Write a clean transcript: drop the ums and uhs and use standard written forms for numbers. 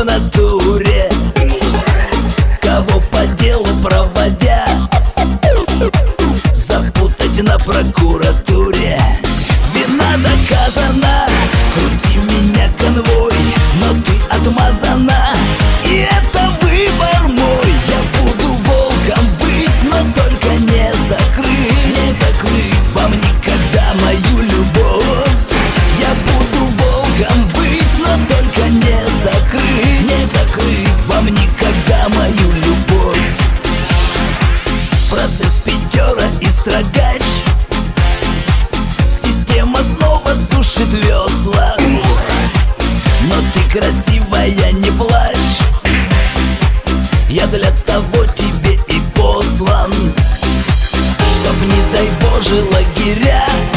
в натуре, кого по делу проводя, запутать на прокуратуре. Вина доказана, крути меня конвой, но ты отмазана, и это выбор мой. Я буду волком выть, но только не закрыть, не закрыть вам никогда мою любовь. Я буду волком выть, но только не закрыть, не закрыть вам никогда мою любовь. Процесс пятера и строгач, система снова сушит весла, но ты красивая, не плачь, я для того тебе и послан, чтоб, не дай Боже, лагеря